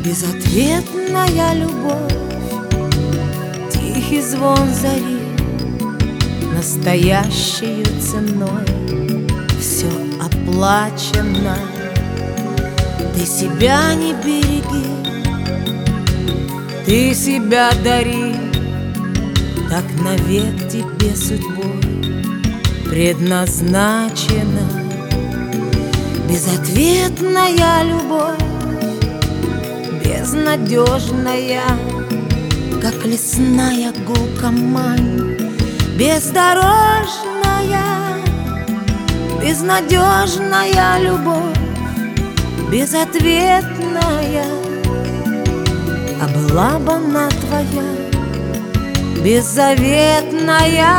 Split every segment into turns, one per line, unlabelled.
Безответная любовь, тихий звон зари, настоящей ценой все оплачено. Ты себя не береги, ты себя дари, так навек тебе судьбой предназначена. Безответная любовь, безнадежная, как лесная глухомань, бездорожная, безнадежная любовь, безответная. А была бы она твоя, беззаветная,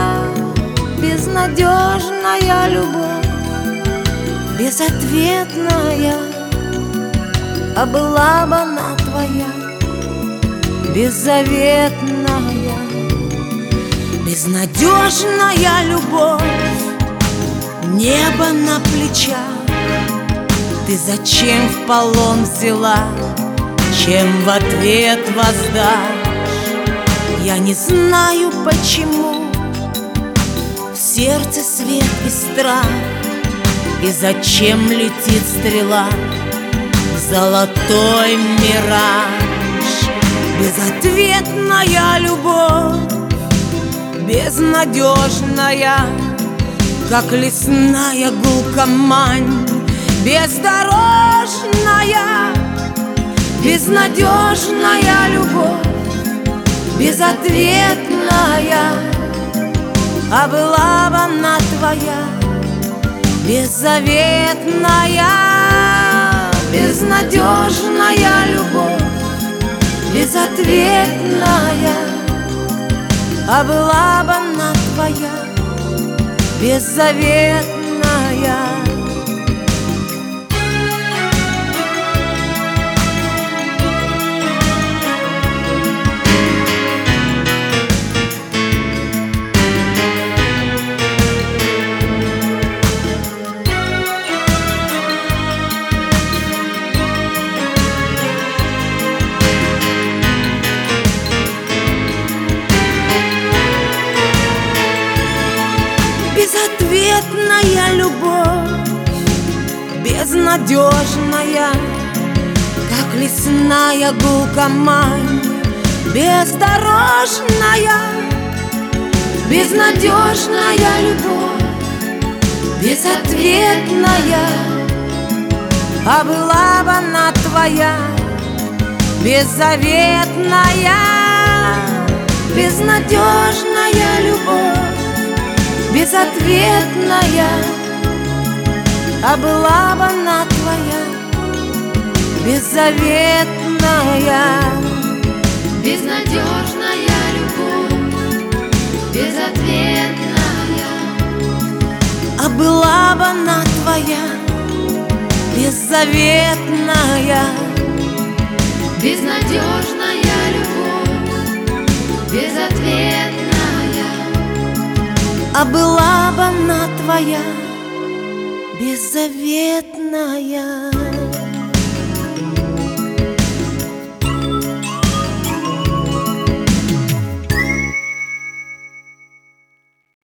безнадежная любовь, безответная. А была бы она твоя, беззаветная, безнадежная любовь, небо на плечах. Ты зачем в полон взяла, чем в ответ воздашь? Я не знаю почему в сердце свет и страх, и зачем летит стрела в золотой мираж. Безответная любовь, безнадежная, как лесная глухомань, бездорожная, безнадежная любовь, безответная. А была бы она твоя, беззаветная, безнадежная любовь, безответная. А была бы она твоя, беззаветная. Безответная любовь, безнадежная, как лесная глухомань, бездорожная, безнадежная любовь, безответная. А была бы она твоя, беззаветная, безнадежная любовь, безответная. А была бы она твоя, беззаветная,
безнадежная любовь, безответная.
А была бы она твоя, беззаветная,
безнадежная любовь, безответная.
А была бы она твоя, беззаветная.